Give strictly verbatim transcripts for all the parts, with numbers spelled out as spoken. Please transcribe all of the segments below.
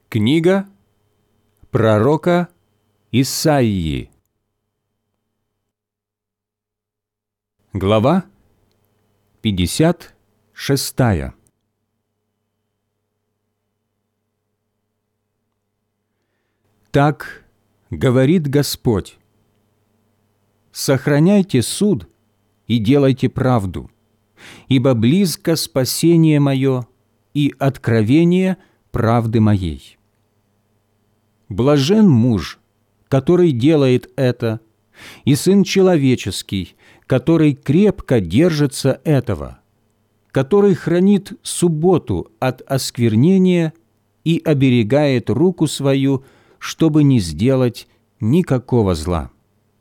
Книга пророка Исаии. Глава пятьдесят шестая. Так говорит Господь: сохраняйте суд и делайте правду, ибо близко спасение мое и откровение правды моей. Блажен муж, который делает это, и сын человеческий, который крепко держится этого, который хранит субботу от осквернения и оберегает руку свою, чтобы не сделать никакого зла.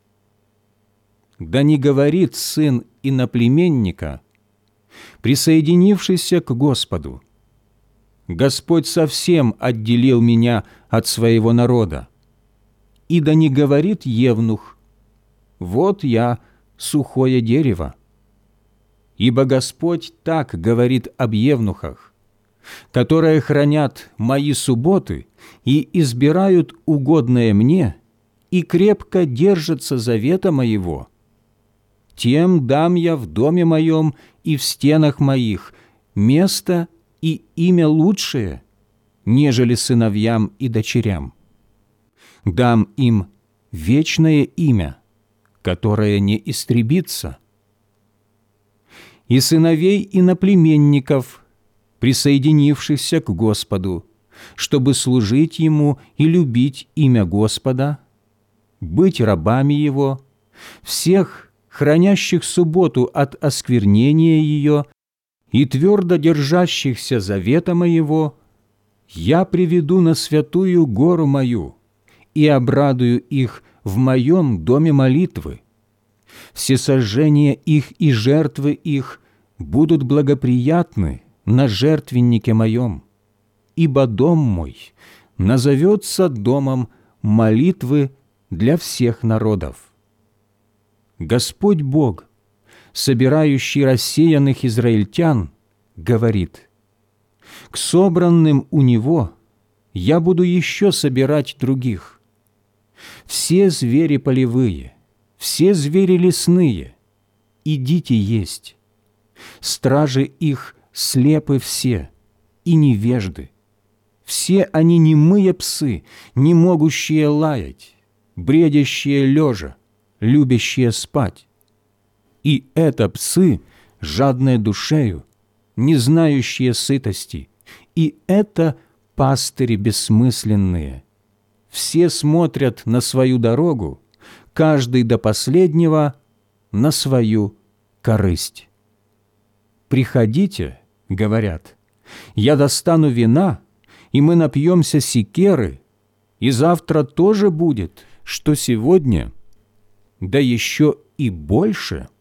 Да не говорит сын иноплеменника, присоединившийся к Господу: Господь совсем отделил меня от своего народа. И да не говорит евнух: вот я сухое дерево. Ибо Господь так говорит об евнухах, которые хранят мои субботы и избирают угодное мне и крепко держатся завета моего. Тем дам я в доме моем и в стенах моих место и имя лучшее, нежели сыновьям и дочерям. Дам им вечное имя, которое не истребится. И сыновей иноплеменников, присоединившихся к Господу, чтобы служить Ему и любить имя Господа, быть рабами Его, всех, хранящих субботу от осквернения ее и твердо держащихся завета моего, я приведу на святую гору мою и обрадую их в моем доме молитвы. Всесожжения их и жертвы их будут благоприятны на жертвеннике моем, ибо дом мой назовется домом молитвы для всех народов. Господь Бог, собирающий рассеянных израильтян, говорит: к собранным у Него я буду еще собирать других. Все звери полевые, все звери лесные, идите есть. Стражи их слепы все и невежды. Все они немые псы, не могущие лаять, бредящие лежа, любящие спать. И это псы, жадные душею, не знающие сытости, и это пастыри бессмысленные. Все смотрят на свою дорогу, каждый до последнего на свою корысть. «Приходите, — говорят, — я достану вина, и мы напьемся секеры, и завтра тоже будет, что сегодня, да еще и больше».